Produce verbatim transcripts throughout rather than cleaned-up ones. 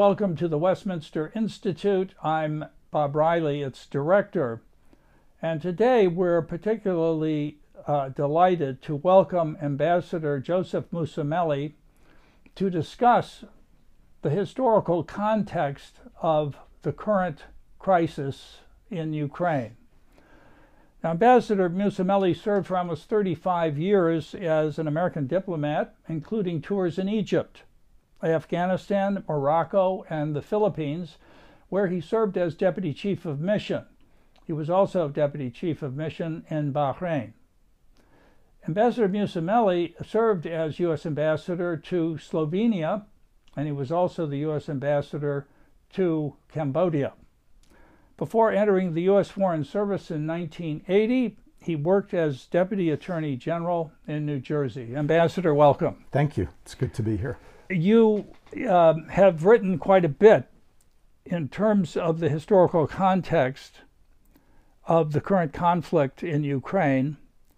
welcome to the Westminster Institute. I'm Bob Riley, its director. And today we're particularly uh, delighted to welcome Ambassador Joseph Mussomeli to discuss the historical context of the current crisis in Ukraine. Now, Ambassador Mussomeli served for almost thirty-five years as an American diplomat, including tours in Egypt, Afghanistan, Morocco, and the Philippines, where he served as Deputy Chief of Mission. He was also Deputy Chief of Mission in Bahrain. Ambassador Mussomeli served as U S Ambassador to Slovenia, and he was also the U S Ambassador to Cambodia. Before entering the U S Foreign Service in nineteen eighty, he worked as Deputy Attorney General in New Jersey. Ambassador, welcome. Thank you. It's good to be here. You uh, have written quite a bit in terms of the historical context of the current conflict in Ukraine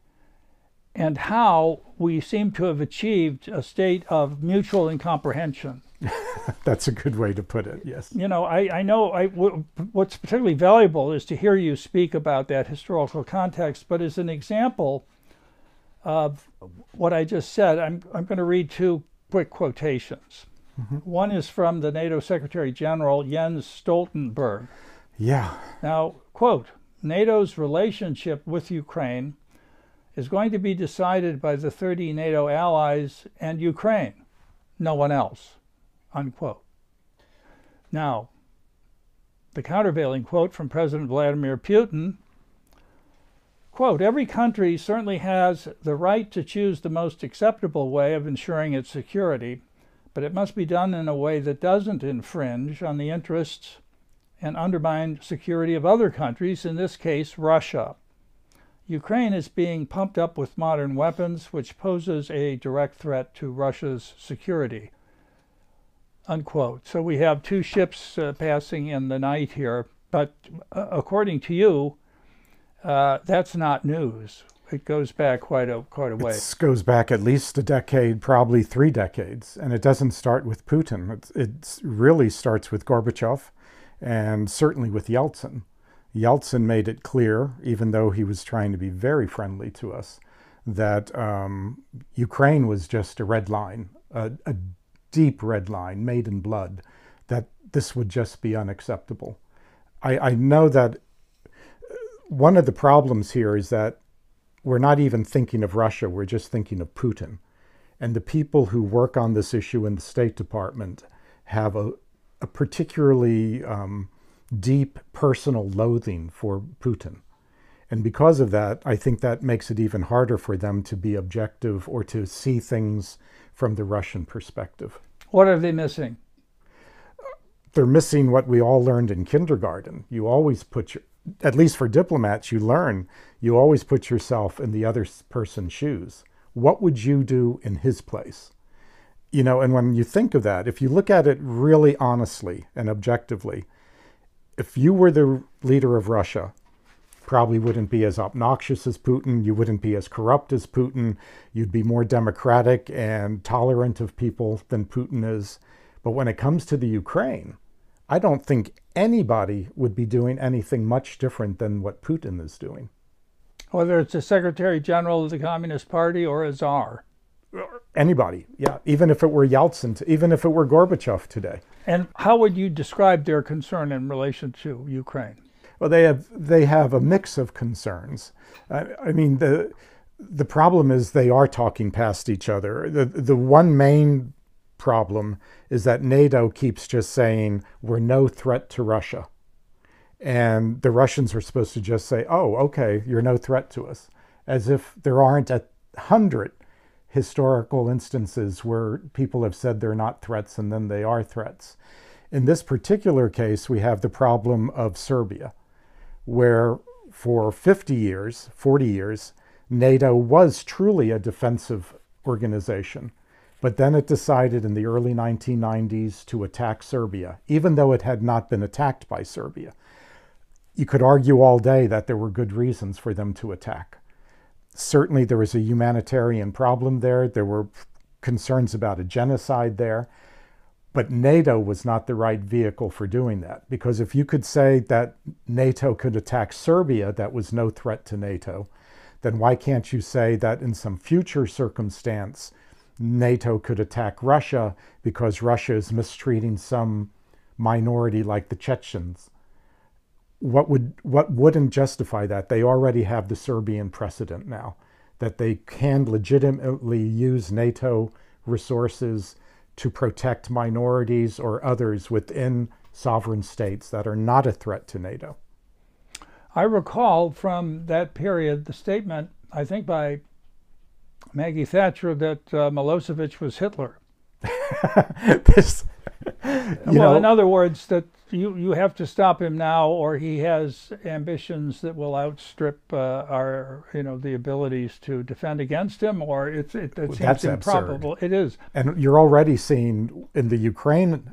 and how we seem to have achieved a state of mutual incomprehension. That's a good way to put it, yes. You know, I, I know I, w- what's particularly valuable is to hear you speak about that historical context, but as an example of what I just said, I'm, I'm going to read two quick quotations. Mm-hmm. One is from the NATO Secretary General Jens Stoltenberg. Yeah. Now, quote, NATO's relationship with Ukraine is going to be decided by the thirty NATO allies and Ukraine, no one else, unquote. Now, the countervailing quote from President Vladimir Putin, quote, every country certainly has the right to choose the most acceptable way of ensuring its security, but it must be done in a way that doesn't infringe on the interests and undermine security of other countries, in this case, Russia. Ukraine is being pumped up with modern weapons, which poses a direct threat to Russia's security, unquote. So we have two ships uh, passing in the night here, but uh, according to you, uh, that's not news. It goes back quite a quite a way. It goes back at least a decade, probably three decades, and it doesn't start with Putin. It, it really starts with Gorbachev and certainly with Yeltsin. Yeltsin made it clear, even though he was trying to be very friendly to us, that um, Ukraine was just a red line, a, a deep red line made in blood, that this would just be unacceptable. I, I know that one of the problems here is that we're not even thinking of Russia, we're just thinking of Putin. And the people who work on this issue in the State Department have a, a particularly um, deep personal loathing for Putin. And because of that, I think that makes it even harder for them to be objective or to see things from the Russian perspective. What are they missing? They're missing what we all learned in kindergarten. You always put your, at least for diplomats, you learn, you always put yourself in the other person's shoes. What would you do in his place? You know, and when you think of that, if you look at it really honestly and objectively, if you were the leader of Russia, probably wouldn't be as obnoxious as Putin, you wouldn't be as corrupt as Putin, you'd be more democratic and tolerant of people than Putin is. But when it comes to the Ukraine, I don't think anybody would be doing anything much different than what Putin is doing. Whether it's a Secretary General of the Communist Party or a czar. Anybody, yeah. Even if it were Yeltsin, even if it were Gorbachev today. And how would you describe their concern in relation to Ukraine? Well, they have they have a mix of concerns. I, I mean, the the problem is they are talking past each other. The the one main problem is that NATO keeps just saying we're no threat to Russia, and the Russians are supposed to just say, "Oh, okay, you're no threat to us," as if there aren't a hundred historical instances where people have said they're not threats and then they are threats. In this particular case, we have the problem of Serbia, where for fifty years, forty years, NATO was truly a defensive organization. But then it decided in the early nineteen nineties to attack Serbia, even though it had not been attacked by Serbia. You could argue all day that there were good reasons for them to attack. Certainly there was a humanitarian problem there. There were concerns about a genocide there. But NATO was not the right vehicle for doing that, because if you could say that NATO could attack Serbia, that was no threat to NATO, then why can't you say that in some future circumstance, NATO could attack Russia because Russia is mistreating some minority like the Chechens? What would what wouldn't justify that? They already have the Serbian precedent now, that they can legitimately use NATO resources to protect minorities or others within sovereign states that are not a threat to NATO. I recall from that period the statement, I think by Maggie Thatcher, that uh, Milosevic was Hitler. this, well, know, in other words, that you, you have to stop him now, or he has ambitions that will outstrip uh, our, you know, the abilities to defend against him, or it's, it, it seems that's improbable. Absurd. It is. And you're already seeing in the Ukraine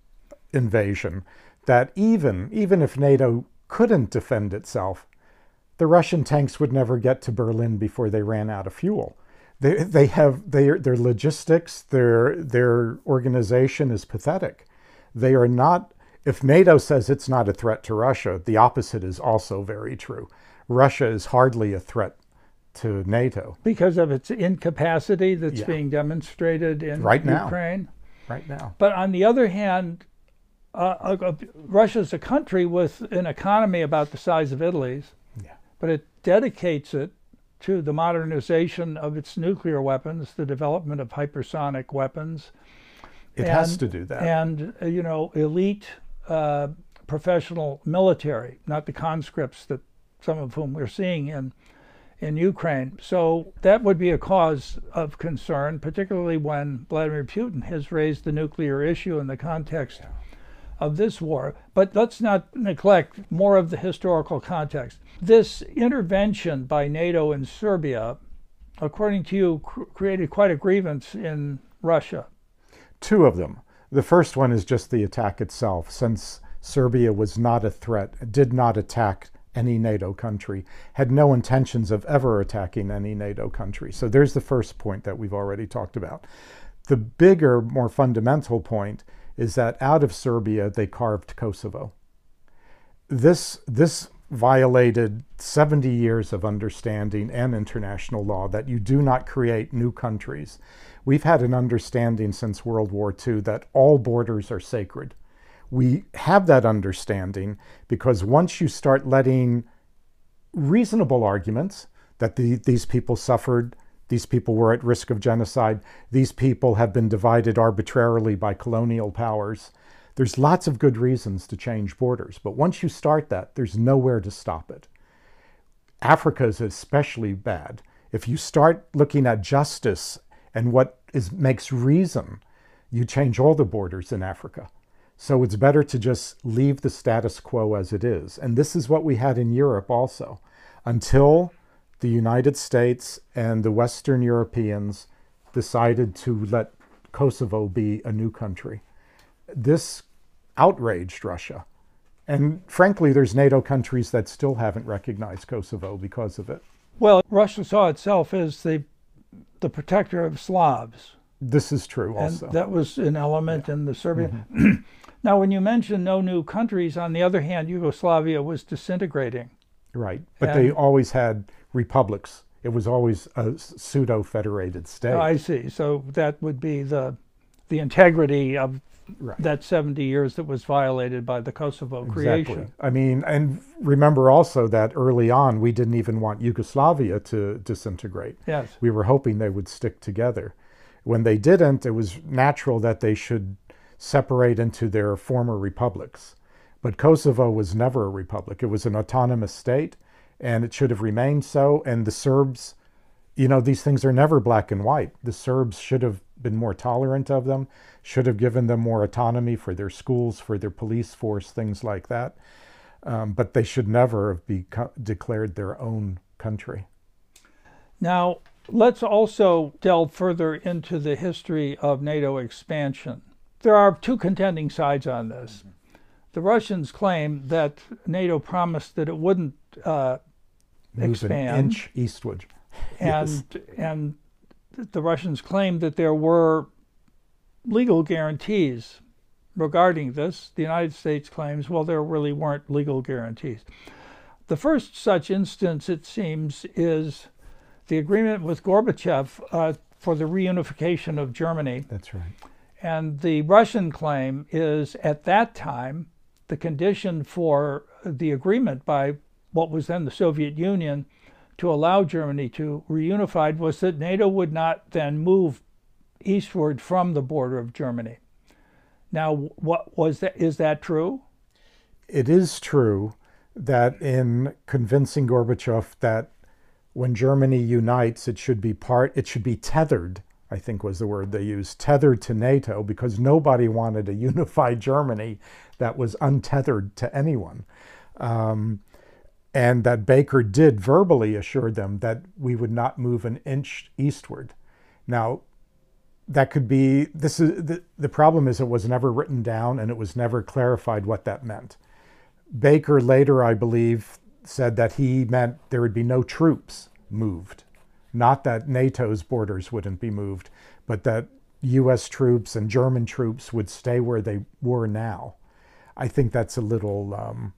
invasion that even, even if NATO couldn't defend itself, the Russian tanks would never get to Berlin before they ran out of fuel. They, they have their, their logistics, their, their organization is pathetic. They are not, if NATO says it's not a threat to Russia, the opposite is also very true. Russia is hardly a threat to NATO. Because of its incapacity that's Yeah. being demonstrated in Right now. Ukraine. Right now. But on the other hand, uh, uh, Russia's a country with an economy about the size of Italy's, Yeah. but it dedicates it to the modernization of its nuclear weapons, the development of hypersonic weapons. It and, has to do that. And, uh, you know, elite uh, professional military, not the conscripts that some of whom we're seeing in, in Ukraine. So that would be a cause of concern, particularly when Vladimir Putin has raised the nuclear issue in the context Yeah. of this war. But let's not neglect more of the historical context. This intervention by NATO in Serbia, according to you, cr- created quite a grievance in Russia. Two of them. The first one is just the attack itself, since Serbia was not a threat, did not attack any NATO country, had no intentions of ever attacking any NATO country. So there's the first point that we've already talked about. The bigger, more fundamental point is that out of Serbia, they carved Kosovo. This, this violated seventy years of understanding and international law that you do not create new countries. We've had an understanding since World War Two that all borders are sacred. We have that understanding because once you start letting reasonable arguments that the, these people suffered, these people were at risk of genocide, these people have been divided arbitrarily by colonial powers, there's lots of good reasons to change borders. But once you start that, there's nowhere to stop it. Africa is especially bad. If you start looking at justice and what is makes reason, you change all the borders in Africa. So it's better to just leave the status quo as it is. And this is what we had in Europe also. Until the United States and the Western Europeans decided to let Kosovo be a new country. This outraged Russia. And frankly, there's NATO countries that still haven't recognized Kosovo because of it. Well, Russia saw itself as the the protector of Slavs. This is true also. And that was an element Yeah. in the Serbian. Mm-hmm. Now, when you mention no new countries, on the other hand, Yugoslavia was disintegrating. Right. But And- they always had republics. It was always a pseudo-federated state. I see. So that would be the the integrity of Right. that seventy years that was violated by the Kosovo creation. Exactly. I mean, and remember also that early on, we didn't even want Yugoslavia to disintegrate. Yes. We were hoping they would stick together. When they didn't, it was natural that they should separate into their former republics. But Kosovo was never a republic. It was an autonomous state, and it should have remained so. And the Serbs, you know, these things are never black and white. The Serbs should have been more tolerant of them, should have given them more autonomy for their schools, for their police force, things like that. Um, but they should never have beco- declared their own country. Now, let's also delve further into the history of NATO expansion. There are two contending sides on this. Mm-hmm. The Russians claim that NATO promised that it wouldn't uh, Move expand. an inch eastward. And, Yes. and the Russians claimed that there were legal guarantees regarding this, the United States claims, well, there really weren't legal guarantees. The first such instance, it seems, is the agreement with Gorbachev uh, for the reunification of Germany. That's right. And the Russian claim is, at that time, the condition for the agreement by what was then the Soviet Union to allow Germany to reunify was that NATO would not then move eastward from the border of Germany. Now, what was that? Is that true? It is true that in convincing Gorbachev that when Germany unites, it should be part, it should be tethered, I think was the word they used, tethered to NATO, because nobody wanted a unified Germany that was untethered to anyone. Um, and that Baker did verbally assure them that we would not move an inch eastward. Now, that could be, this is the, the problem is it was never written down and it was never clarified what that meant. Baker later, I believe, said that he meant there would be no troops moved. Not that NATO's borders wouldn't be moved, but that U S troops and German troops would stay where they were now. I think that's a little um,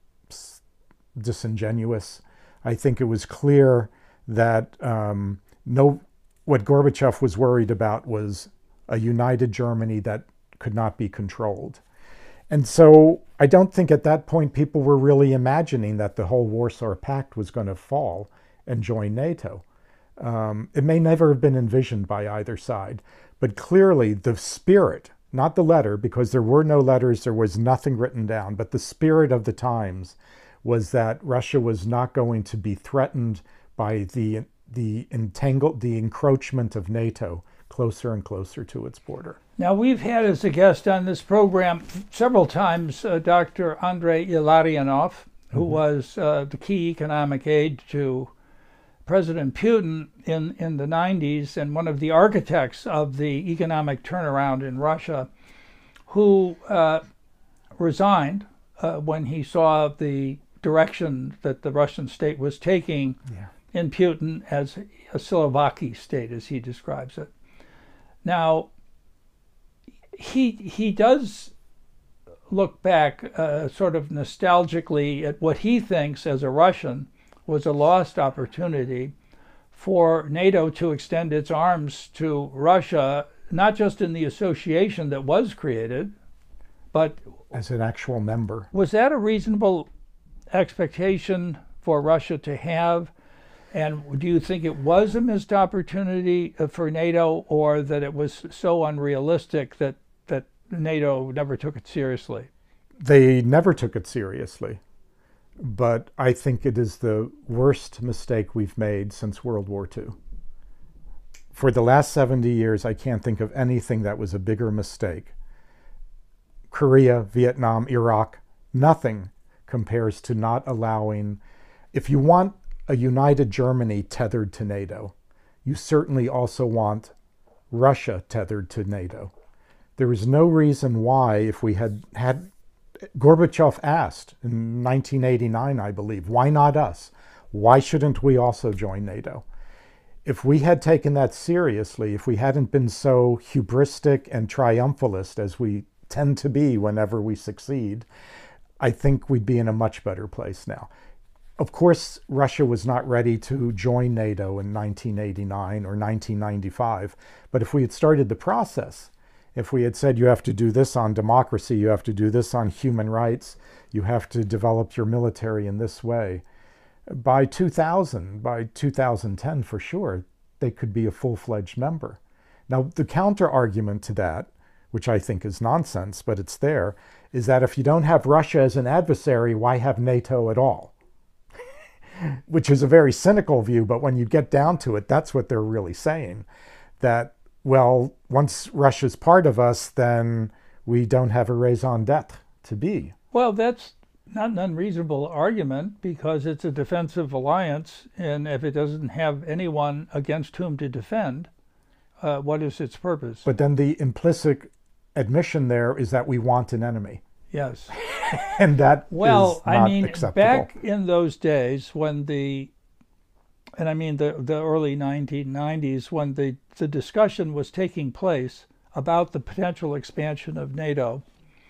disingenuous. I think it was clear that um, no, what Gorbachev was worried about was a united Germany that could not be controlled. And so I don't think at that point people were really imagining that the whole Warsaw Pact was going to fall and join NATO. Um, it may never have been envisioned by either side, but clearly the spirit, not the letter, because there were no letters, there was nothing written down, but the spirit of the times was that Russia was not going to be threatened by the the entangled, the encroachment of NATO closer and closer to its border. Now, we've had as a guest on this program several times uh, Doctor Andrei Illarionov, who mm-hmm. was uh, the key economic aide to President Putin in, in the nineties and one of the architects of the economic turnaround in Russia, who uh, resigned uh, when he saw the direction that the Russian state was taking yeah. in Putin as a Silovaki state, as he describes it. Now, he he does look back uh, sort of nostalgically at what he thinks as a Russian was a lost opportunity for NATO to extend its arms to Russia, not just in the association that was created, but as an actual member. Was that a reasonable expectation for Russia to have? And do you think it was a missed opportunity for NATO, or that it was so unrealistic that, that NATO never took it seriously? They never took it seriously. But I think it is the worst mistake we've made since World War Two. For the last seventy years, I can't think of anything that was a bigger mistake. Korea, Vietnam, Iraq, nothing compares to not allowing, if you want a united Germany tethered to NATO, you certainly also want Russia tethered to NATO. There is no reason why, if we had had, Gorbachev asked in nineteen eighty-nine, I believe, why not us? Why shouldn't we also join NATO? If we had taken that seriously, if we hadn't been so hubristic and triumphalist as we tend to be whenever we succeed, I think we'd be in a much better place now. Of course, Russia was not ready to join NATO in nineteen eighty-nine or nineteen ninety-five, but if we had started the process, if we had said you have to do this on democracy, you have to do this on human rights, you have to develop your military in this way, by two thousand, by two thousand ten for sure, they could be a full-fledged member. Now, the counter-argument to that, which I think is nonsense, but it's there, is that if you don't have Russia as an adversary, why have NATO at all? Which is a very cynical view, but when you get down to it, that's what they're really saying. That, well, once Russia's part of us, then we don't have a raison d'etre to be. Well, that's not an unreasonable argument, because it's a defensive alliance, and if it doesn't have anyone against whom to defend, uh, what is its purpose? But then the implicit admission there is that we want an enemy. Yes. And that well, is not I mean, acceptable. Back in those days when the, and I mean the, the early nineteen nineties, when the, the discussion was taking place about the potential expansion of NATO,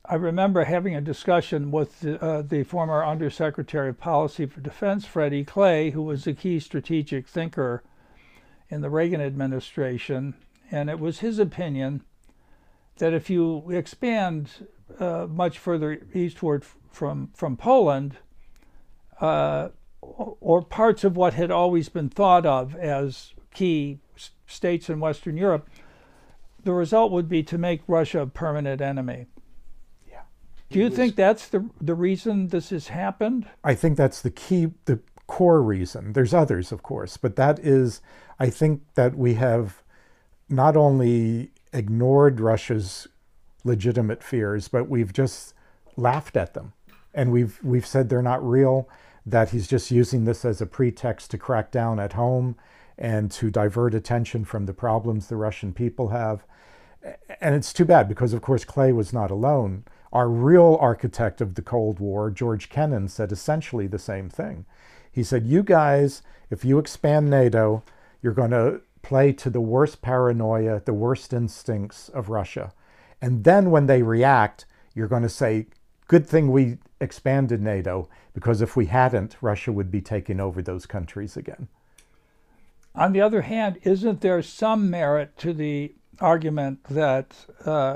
I remember having a discussion with the, uh, the former Undersecretary of Policy for Defense, Freddie Clay, who was a key strategic thinker in the Reagan administration, and it was his opinion that if you expand uh, much further eastward from, from Poland, uh, or parts of what had always been thought of as key states in Western Europe, the result would be to make Russia a permanent enemy. Yeah. Do you was, think that's the the reason this has happened? I think that's the key, the core reason. There's others, of course, but that is, I think that we have not only ignored Russia's legitimate fears, but we've just laughed at them. And we've we've said they're not real, that he's just using this as a pretext to crack down at home and to divert attention from the problems the Russian people have. And it's too bad because, of course, Clay was not alone. Our real architect of the Cold War, George Kennan, said essentially the same thing. He said, you guys, if you expand NATO, you're going to play to the worst paranoia, the worst instincts of Russia. And then when they react, you're going to say, good thing we expanded NATO, because if we hadn't, Russia would be taking over those countries again. On the other hand, isn't there some merit to the argument that uh,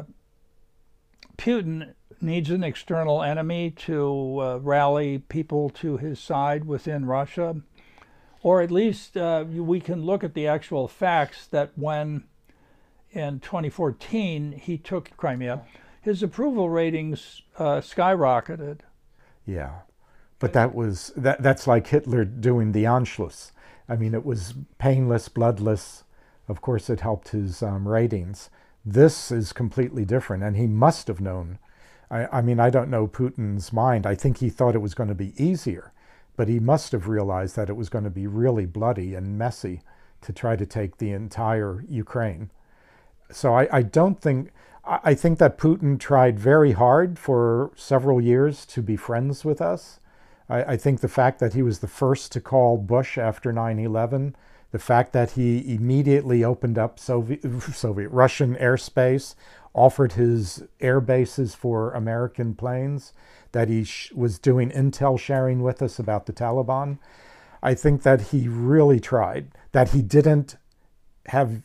Putin needs an external enemy to uh, rally people to his side within Russia? Or at least uh, we can look at the actual facts that when in twenty fourteen he took Crimea, his approval ratings uh, skyrocketed. Yeah, but that was that. That's like Hitler doing the Anschluss. I mean, it was painless, bloodless. Of course, it helped his um, ratings. This is completely different, and he must have known. I, I mean, I don't know Putin's mind. I think he thought it was going to be easier, but he must have realized that it was going to be really bloody and messy to try to take the entire Ukraine. So I, I don't think, I think that Putin tried very hard for several years to be friends with us. I, I think the fact that he was the first to call Bush after nine eleven, the fact that he immediately opened up Soviet, Soviet Russian airspace, offered his air bases for American planes, that he sh- was doing intel sharing with us about the Taliban. I think that he really tried, that he didn't have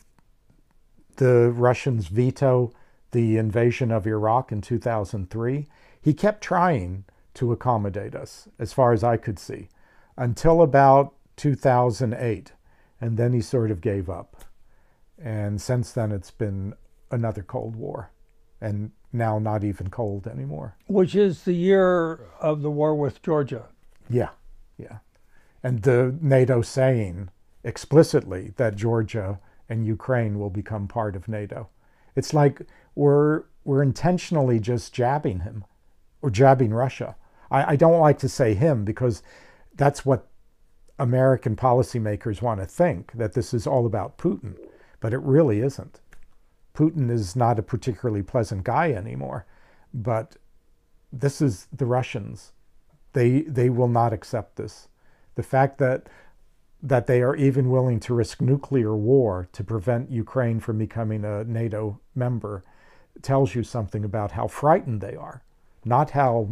the Russians veto the invasion of Iraq in two thousand three. He kept trying to accommodate us, as far as I could see, until about two thousand eight. And then he sort of gave up. And since then, it's been another Cold War, and now not even cold anymore. Which is the year of the war with Georgia. Yeah, yeah. And the NATO saying explicitly that Georgia and Ukraine will become part of NATO. It's like we're we're intentionally just jabbing him, or jabbing Russia. I, I don't like to say him because that's what American policymakers want to think, that this is all about Putin, but it really isn't. Putin is not a particularly pleasant guy anymore, but this is the Russians. They they will not accept this. The fact that that they are even willing to risk nuclear war to prevent Ukraine from becoming a NATO member tells you something about how frightened they are, not how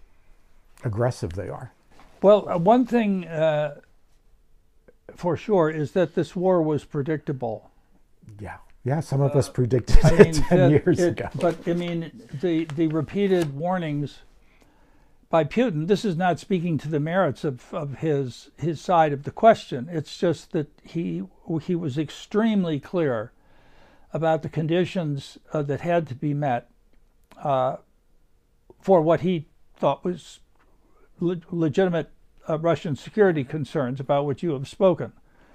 aggressive they are. Well, uh, one thing uh, for sure is that this war was predictable. Yeah, yeah. Some of uh, us predicted I it mean, ten that, years it, ago. But I mean, the the repeated warnings by Putin. This is not speaking to the merits of, of his his side of the question. It's just that he he was extremely clear about the conditions uh, that had to be met uh, for what he thought was le- legitimate uh, Russian security concerns about which you have spoken.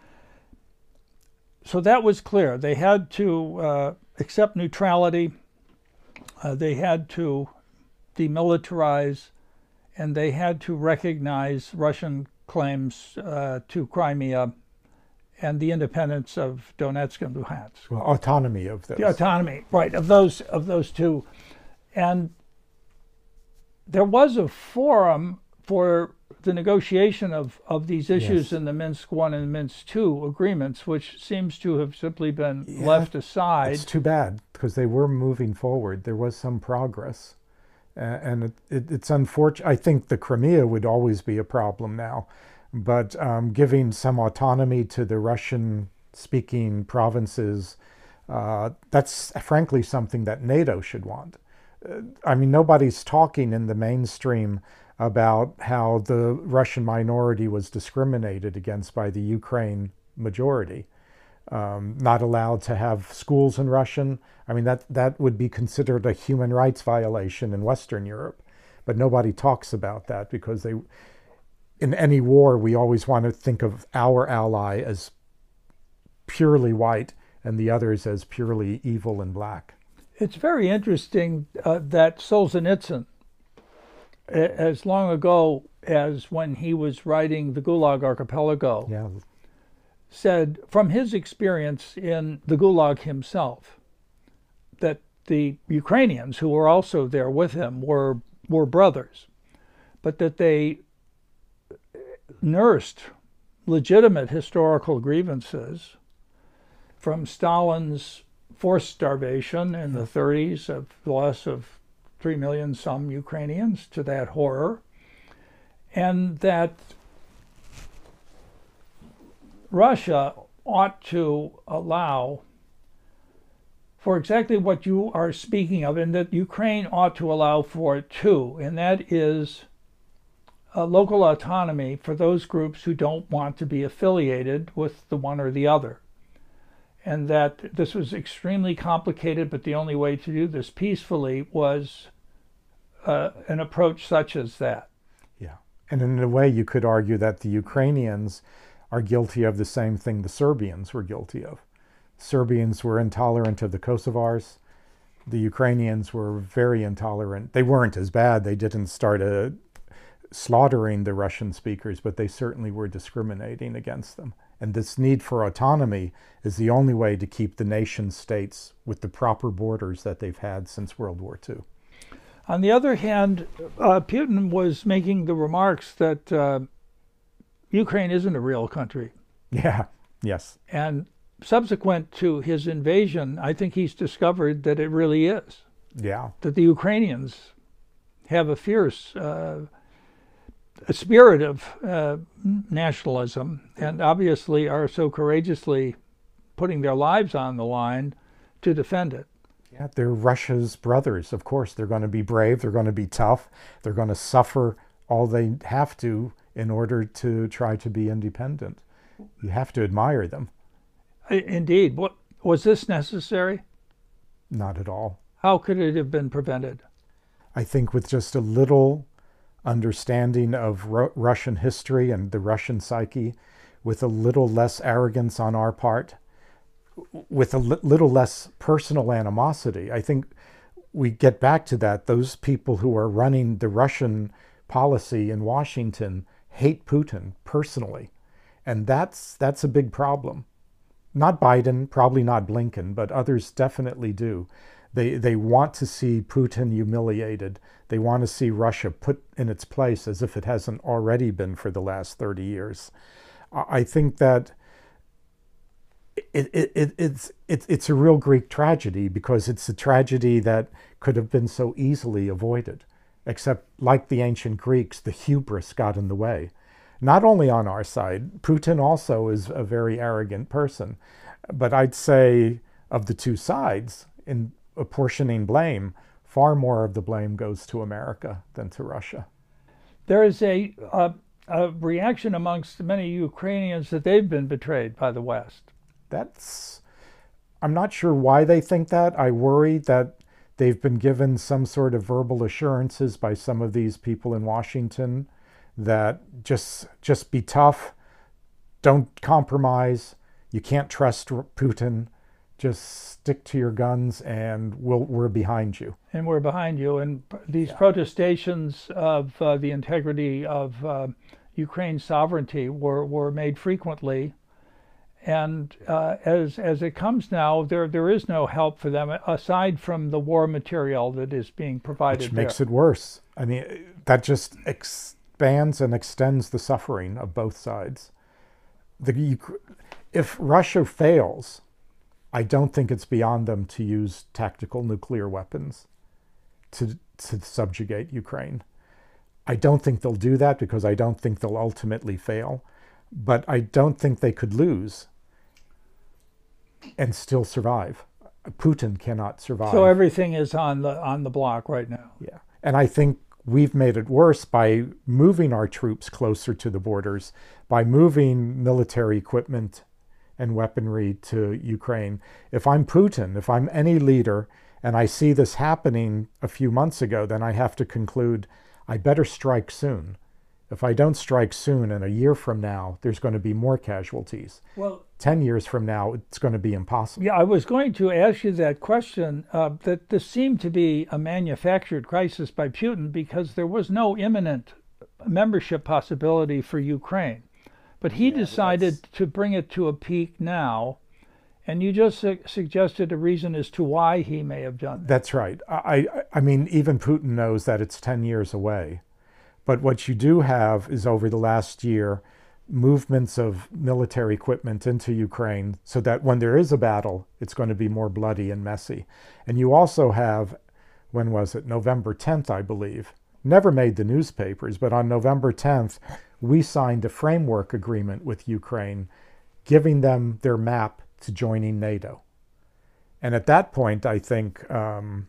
So that was clear. They had to uh, accept neutrality. Uh, they had to demilitarize, and they had to recognize Russian claims uh, to Crimea and the independence of Donetsk and Luhansk. Well, autonomy of those. The autonomy, right, of those of those two. And there was a forum for the negotiation of, of these issues Yes. in the Minsk one and Minsk two agreements, which seems to have simply been Yeah, left aside. It's too bad, because they were moving forward. There was some progress. And it, it, it's unfortunate. I think the Crimea would always be a problem now, but um, giving some autonomy to the Russian-speaking provinces, uh, that's frankly something that NATO should want. Uh, I mean, nobody's talking in the mainstream about how the Russian minority was discriminated against by the Ukraine majority. Um, not allowed to have schools in Russian. I mean, that, that would be considered a human rights violation in Western Europe. But nobody talks about that because they, in any war, we always want to think of our ally as purely white and the others as purely evil and black. It's very interesting uh, that Solzhenitsyn, as long ago as when he was writing the Gulag Archipelago, Yeah. said from his experience in the Gulag himself that the Ukrainians who were also there with him were were brothers, but that they nursed legitimate historical grievances from Stalin's forced starvation in the thirties of the loss of three million some Ukrainians to that horror, and that Russia ought to allow for exactly what you are speaking of, and that Ukraine ought to allow for it too, and that is a local autonomy for those groups who don't want to be affiliated with the one or the other. And that this was extremely complicated, but the only way to do this peacefully was uh, an approach such as that. Yeah. And in a way, you could argue that the Ukrainians are guilty of the same thing the Serbians were guilty of. Serbians were intolerant of the Kosovars. The Ukrainians were very intolerant. They weren't as bad. They didn't start a, slaughtering the Russian speakers, but they certainly were discriminating against them. And this need for autonomy is the only way to keep the nation states with the proper borders that they've had since World War Two. On the other hand, uh, Putin was making the remarks that uh, Ukraine isn't a real country. Yeah, yes. And subsequent to his invasion, I think he's discovered that it really is. Yeah. That the Ukrainians have a fierce uh, a spirit of uh, nationalism, and obviously are so courageously putting their lives on the line to defend it. Yeah, they're Russia's brothers, of course. They're going to be brave, they're going to be tough, they're going to suffer all they have to in order to try to be independent. You have to admire them. Indeed. What, was this necessary? Not at all. How could it have been prevented? I think with just a little understanding of Ru- Russian history and the Russian psyche, with a little less arrogance on our part, with a li- little less personal animosity. I think we get back to that. Those people who are running the Russian policy in Washington hate Putin personally. And that's that's a big problem. Not Biden, probably not Blinken, but others definitely do. They they want to see Putin humiliated. They want to see Russia put in its place as if it hasn't already been for the last thirty years. I think that it, it, it, it's, it, it's a real Greek tragedy, because it's a tragedy that could have been so easily avoided. Except, like the ancient Greeks, the hubris got in the way. Not only on our side, Putin also is a very arrogant person. But I'd say of the two sides, in apportioning blame, far more of the blame goes to America than to Russia. There is a, a, a reaction amongst many Ukrainians that they've been betrayed by the West. That's, I'm not sure why they think that. I worry that they've been given some sort of verbal assurances by some of these people in Washington that just just be tough, don't compromise, you can't trust Putin, just stick to your guns and we'll, we're behind you. And we're behind you. And these Yeah. protestations of uh, the integrity of uh, Ukraine's sovereignty were, were made frequently. And uh, as as it comes now, there there is no help for them aside from the war material that is being provided. Which makes there. it worse. I mean, that just expands and extends the suffering of both sides. The, if Russia fails, I don't think it's beyond them to use tactical nuclear weapons to to subjugate Ukraine. I don't think they'll do that because I don't think they'll ultimately fail, but I don't think they could lose and still survive. Putin cannot survive. So everything is on the on the block right now. Yeah. And I think we've made it worse by moving our troops closer to the borders, by moving military equipment and weaponry to Ukraine. If I'm Putin, if I'm any leader, and I see this happening a few months ago, then I have to conclude I better strike soon. If I don't strike soon, and a year from now, there's going to be more casualties. Well, Ten years from now, it's going to be impossible. yeah, I was going to ask you that question, uh, that this seemed to be a manufactured crisis by Putin because there was no imminent membership possibility for Ukraine. But he Yeah, decided that's... to bring it to a peak now, and you just su- suggested a reason as to why he may have done that. That's right. I, I mean, even Putin knows that it's ten years away. But what you do have is over the last year, movements of military equipment into Ukraine so that when there is a battle, it's going to be more bloody and messy. And you also have, when was it? November tenth, I believe. Never made the newspapers, but on November tenth, we signed a framework agreement with Ukraine, giving them their map to joining NATO. And at that point, I think um,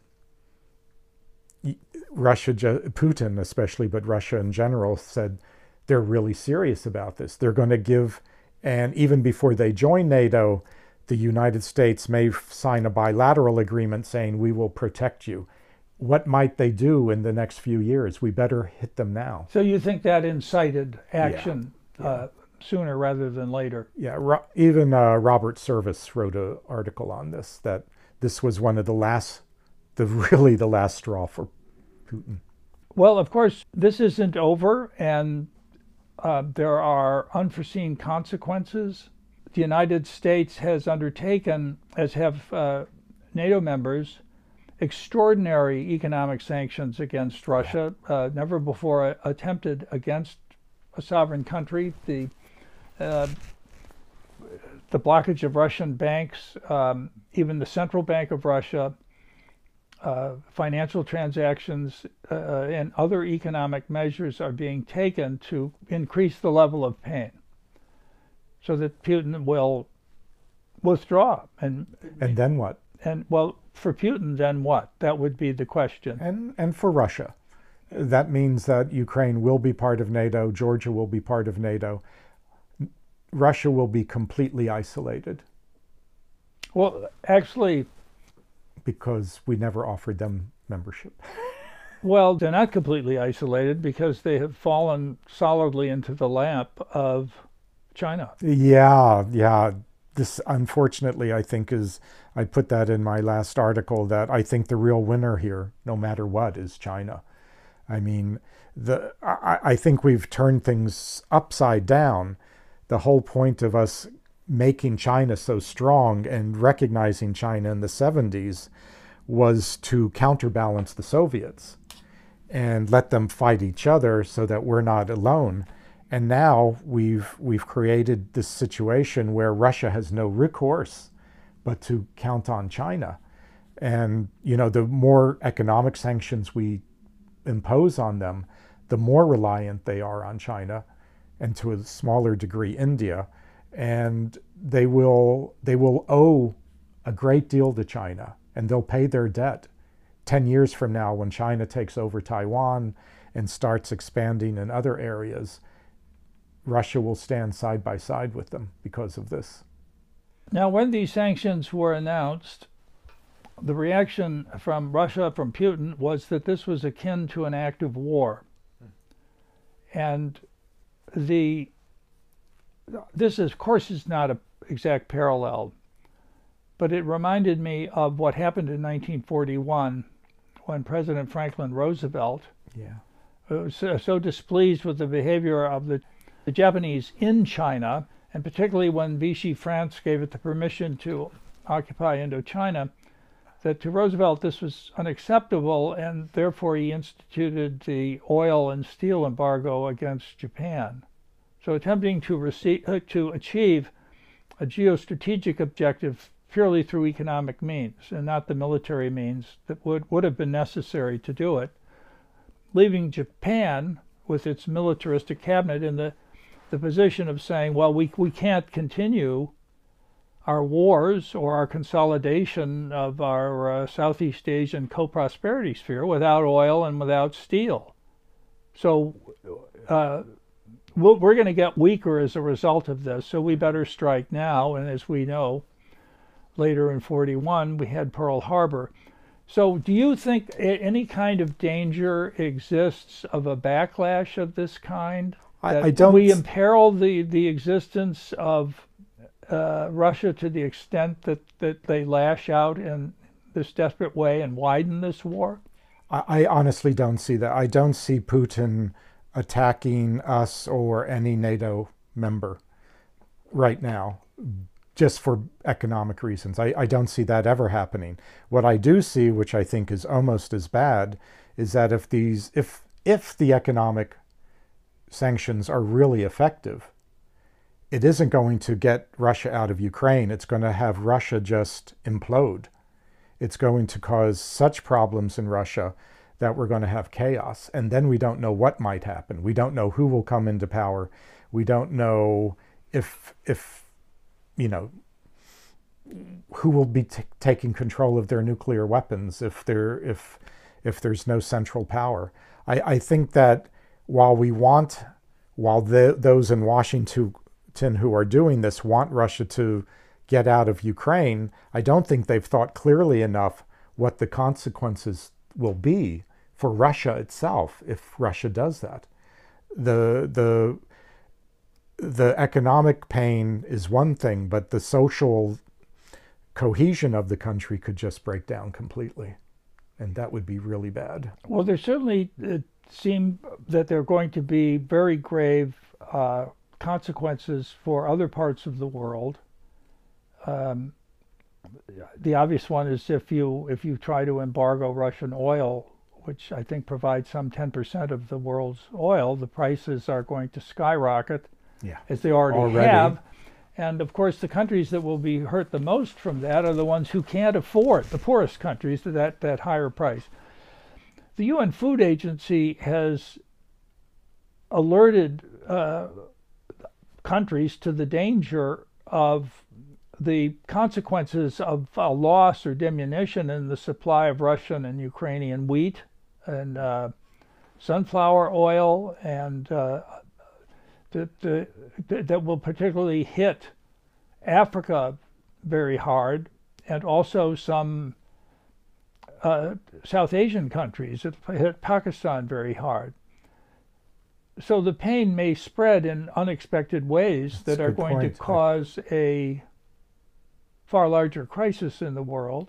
Russia, Putin especially, but Russia in general, said they're really serious about this. They're going to give, and even before they join NATO, the United States may sign a bilateral agreement saying we will protect you. What might they do in the next few years? We better hit them now. So you think that incited action Yeah. uh, sooner rather than later? Yeah, Ro- even uh, Robert Service wrote an article on this, that this was one of the last, the really the last straw for Putin. Well, of course, this isn't over, and uh, there are unforeseen consequences. The United States has undertaken, as have uh, NATO members, extraordinary economic sanctions against Russia, uh, never before attempted against a sovereign country. The uh, the blockage of Russian banks, um, even the Central Bank of Russia, uh, financial transactions, uh, and other economic measures are being taken to increase the level of pain so that Putin will withdraw. And, And then what? and well, for Putin, then what? That would be the question. And and for Russia. That means that Ukraine will be part of NATO, Georgia will be part of NATO. Russia will be completely isolated. Well, actually, because we never offered them membership. well, they're not completely isolated because they have fallen solidly into the lap of China. Yeah, yeah. This, unfortunately, I think is, I put that in my last article, that I think the real winner here, no matter what, is China. I mean, the I, I think we've turned things upside down. The whole point of us making China so strong and recognizing China in the seventies was to counterbalance the Soviets and let them fight each other so that we're not alone. And now we've we've created this situation where Russia has no recourse but to count on China. And, you know, the more economic sanctions we impose on them, the more reliant they are on China, and to a smaller degree India. And they will they will owe a great deal to China, and they'll pay their debt. Ten years from now, when China takes over Taiwan and starts expanding in other areas, Russia will stand side by side with them because of this. Now, when these sanctions were announced, the reaction from Russia, from Putin, was that this was akin to an act of war. And the this, is, of course, is not an exact parallel, but it reminded me of what happened in nineteen forty-one when President Franklin Roosevelt Yeah. was so, so displeased with the behavior of the, the Japanese in China, and particularly when Vichy France gave it the permission to occupy Indochina, that to Roosevelt this was unacceptable, and therefore he instituted the oil and steel embargo against Japan. So attempting to, receive, uh, to achieve a geostrategic objective purely through economic means and not the military means that would, would have been necessary to do it. leaving Japan with its militaristic cabinet in the, the position of saying, well, we, we can't continue our wars or our consolidation of our uh, Southeast Asian co-prosperity sphere without oil and without steel. So uh, we're going to get weaker as a result of this, so we better strike now. And as we know, later in forty-one, we had Pearl Harbor. So do you think any kind of danger exists of a backlash of this kind? I, I don't. We imperil the, the existence of uh, Russia to the extent that, that they lash out in this desperate way and widen this war? I, I honestly don't see that. I don't see Putin attacking us or any NATO member right now, just for economic reasons. I, I don't see that ever happening. What I do see, which I think is almost as bad, is that if these, if if the economic sanctions are really effective, it isn't going to get Russia out of Ukraine. It's going to have Russia just implode. It's going to cause such problems in Russia that we're going to have chaos. And then we don't know what might happen. We don't know who will come into power. We don't know if, if you know, who will be t taking control of their nuclear weapons if, there, if, if there's no central power. I, I think that while we want, while the, those in Washington who are doing this want Russia to get out of Ukraine, I don't think they've thought clearly enough what the consequences will be for Russia itself if Russia does that. The, the, the economic pain is one thing, but the social cohesion of the country could just break down completely. And that would be really bad. Well, there certainly uh, seem that there are going to be very grave uh, consequences for other parts of the world. Um, the obvious one is if you if you try to embargo Russian oil, which I think provides some ten percent of the world's oil, the prices are going to skyrocket, yeah, as they already, already have. And of course, the countries that will be hurt the most from that are the ones who can't afford, the poorest countries, that, that higher price. The U N Food Agency has alerted uh, countries to the danger of the consequences of a loss or diminution in the supply of Russian and Ukrainian wheat and uh, sunflower oil, and uh, that, uh, that will particularly hit Africa very hard, and also some uh, South Asian countries. It hit Pakistan very hard. So the pain may spread in unexpected ways That's that are going point. to cause a far larger crisis in the world.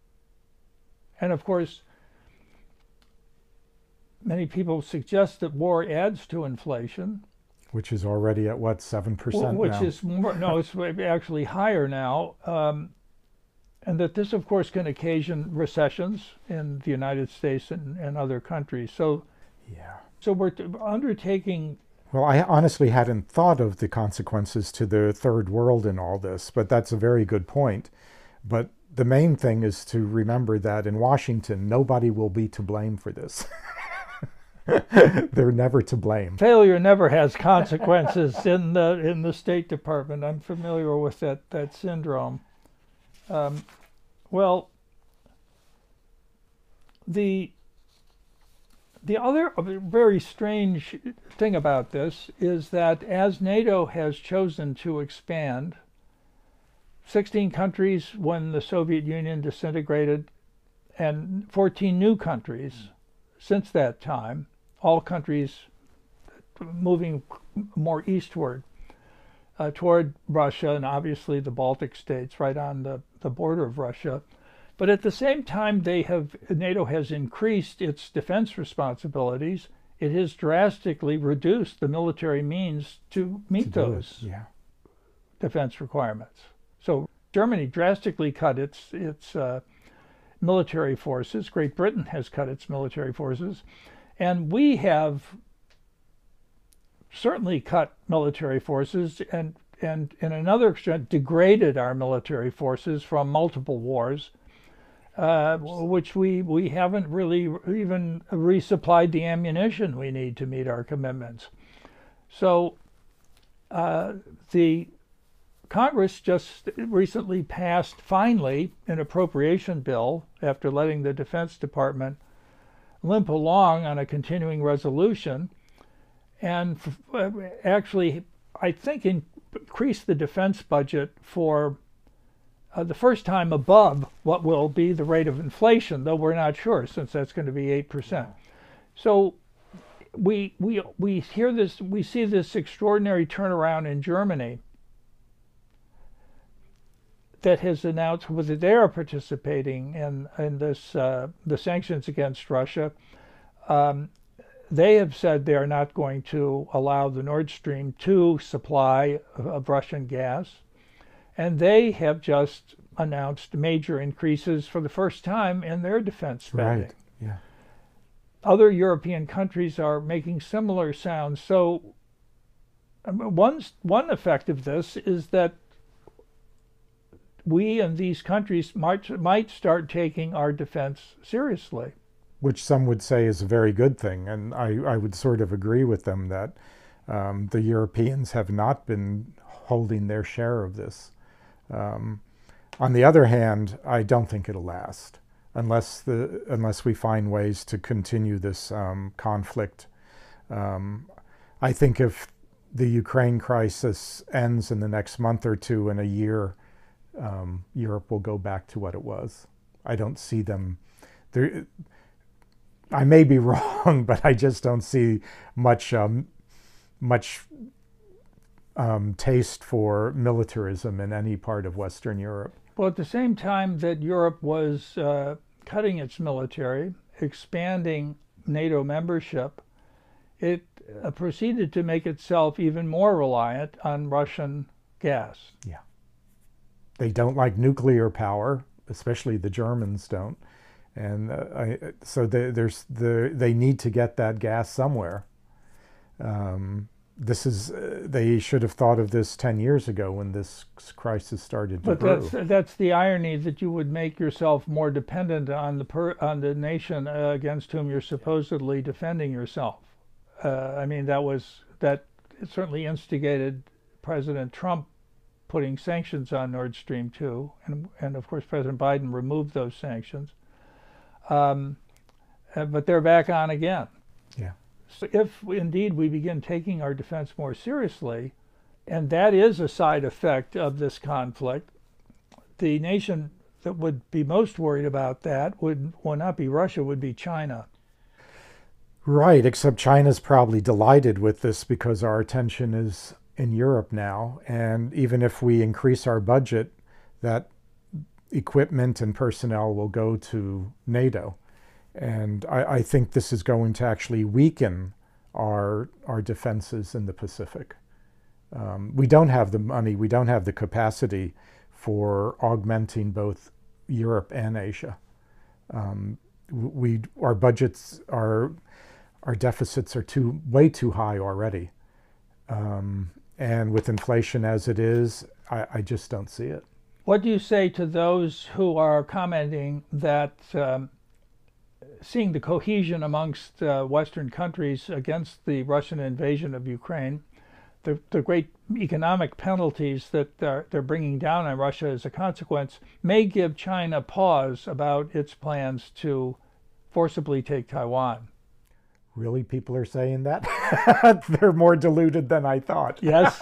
And of course, many people suggest that war adds to inflation. Which is already at what, seven percent Which now? is more, no, it's actually higher now. Um, and that this, of course, can occasion recessions in the United States and, and other countries. So, yeah. So we're undertaking. Well, I honestly hadn't thought of the consequences to the third world in all this, but that's a very good point. But the main thing is to remember that in Washington, nobody will be to blame for this. They're never to blame. Failure never has consequences in the in the State Department. I'm familiar with that that syndrome. Um, well, the the other very strange thing about this is that as NATO has chosen to expand, sixteen countries when the Soviet Union disintegrated, and fourteen new countries since that time, all countries moving more eastward uh, toward Russia, and obviously the Baltic states right on the, the border of Russia. But at the same time, they have NATO has increased its defense responsibilities. It has drastically reduced the military means to meet To do those it, yeah. defense requirements. So Germany drastically cut its its uh, military forces. Great Britain has cut its military forces, and we have certainly cut military forces, and and in another extent degraded our military forces from multiple wars. uh, which we, we haven't really even resupplied the ammunition we need to meet our commitments. So uh, the Congress just recently passed, finally, an appropriation bill after letting the Defense Department limp along on a continuing resolution, and f- actually, I think, increased the defense budget for uh, the first time above what will be the rate of inflation, though we're not sure, since that's going to be eight percent. So we we we hear this, we see this extraordinary turnaround in Germany that has announced whether they are participating in in this uh, the sanctions against Russia. Um, they have said they are not going to allow the Nord Stream two supply of, of Russian gas, and they have just announced major increases for the first time in their defense spending. Right. Yeah. Other European countries are making similar sounds. So I mean, one one effect of this is that we and these countries might might start taking our defense seriously. Which some would say is a very good thing, and I, I would sort of agree with them that um, the Europeans have not been holding their share of this. Um, on the other hand, I don't think it'll last unless the unless we find ways to continue this um, conflict. Um, I think if the Ukraine crisis ends in the next month or two, in a year, Um, Europe will go back to what it was. I don't see them there. I may be wrong, but I just don't see much um, much um, taste for militarism in any part of Western Europe. Well, at the same time that Europe was uh, cutting its military, expanding NATO membership, it uh, proceeded to make itself even more reliant on Russian gas. Yeah. They don't like nuclear power, especially the Germans don't, and uh, I, so they, there's the they need to get that gas somewhere. Um, this is uh, they should have thought of this ten years ago when this crisis started to But brew. that's that's the irony, that you would make yourself more dependent on the per, on the nation uh, against whom you're supposedly defending yourself. Uh, I mean, that was that certainly instigated President Trump putting sanctions on Nord Stream two, and, and of course President Biden removed those sanctions. Um, uh, but they're back on again. Yeah. So if we, indeed we begin taking our defense more seriously, and that is a side effect of this conflict, the nation that would be most worried about that would, would not be Russia, would be China. Right, except China's probably delighted with this because our attention is in Europe now, and even if we increase our budget, that equipment and personnel will go to NATO, and I, I think this is going to actually weaken our our defenses in the Pacific. Um, we don't have the money, we don't have the capacity for augmenting both Europe and Asia. Um, we our budgets are our deficits are too way too high already. Um, And with inflation as it is, I, I just don't see it. What do you say to those who are commenting that um, seeing the cohesion amongst uh, Western countries against the Russian invasion of Ukraine, the, the great economic penalties that they're, they're bringing down on Russia as a consequence, may give China pause about its plans to forcibly take Taiwan? Really, people are saying that? They're more deluded than I thought. Yes.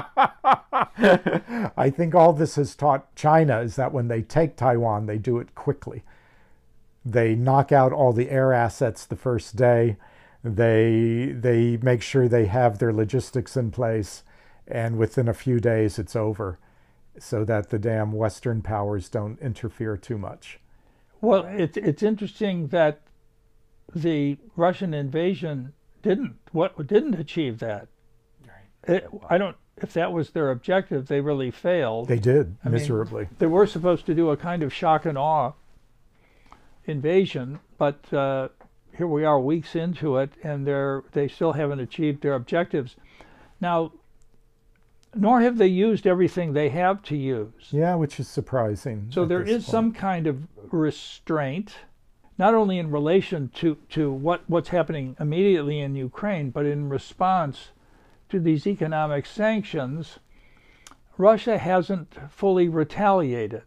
I think all this has taught China is that when they take Taiwan, they do it quickly. They knock out all the air assets the first day. They, they make sure they have their logistics in place, and within a few days it's over, so that the damn Western powers don't interfere too much. Well, it's, it's interesting that the Russian invasion didn't what didn't achieve that. Right. It, I don't. If that was their objective, they really failed. They did I miserably. mean, they were supposed to do a kind of shock and awe invasion, but uh, here we are, weeks into it, and they're they still haven't achieved their objectives. Now, nor have they used everything they have to use. Yeah, which is surprising. So there is point. some kind of restraint, not only in relation to, to what, what's happening immediately in Ukraine, but in response to these economic sanctions. Russia hasn't fully retaliated.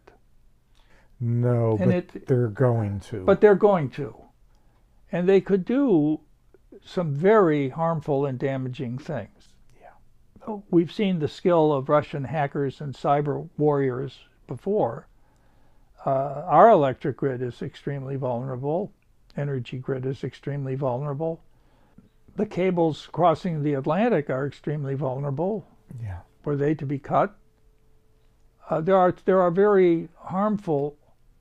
No, and but it, they're going to. But they're going to. And they could do some very harmful and damaging things. Yeah. We've seen the skill of Russian hackers and cyber warriors before. Uh, our electric grid is extremely vulnerable. Energy grid is extremely vulnerable. The cables crossing the Atlantic are extremely vulnerable. Yeah. Were they to be cut? Uh, there are there are very harmful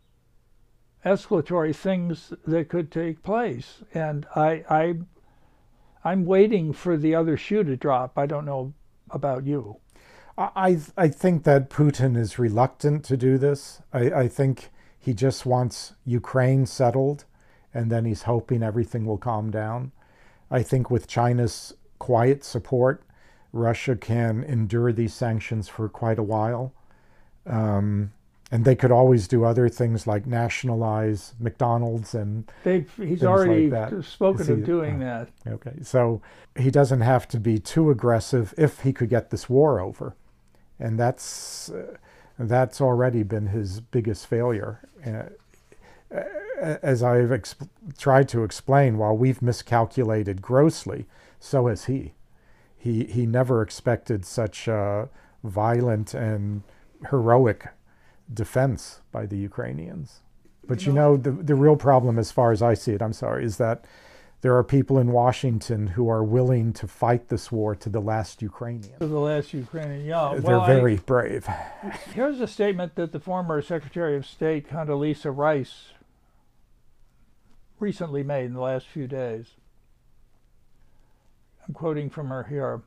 escalatory things that could take place, and I I I'm waiting for the other shoe to drop. I don't know about you. I I think that Putin is reluctant to do this. I, I think he just wants Ukraine settled, and then he's hoping everything will calm down. I think with China's quiet support, Russia can endure these sanctions for quite a while. Um, and they could always do other things like nationalize McDonald's and They've, he's already like spoken he, of doing uh, that. Okay, so he doesn't have to be too aggressive if he could get this war over. And that's, uh, that's already been his biggest failure. Uh, as I've exp tried to explain, while we've miscalculated grossly, so has he. He, he never expected such uh, violent and heroic defense by the Ukrainians. But you know, the, the real problem, as far as I see it, I'm sorry, is that there are people in Washington who are willing to fight this war to the last Ukrainian. To the last Ukrainian, yeah. They're well, very I, brave. Here's a statement that the former Secretary of State, Condoleezza Rice, recently made in the last few days. I'm quoting from her here.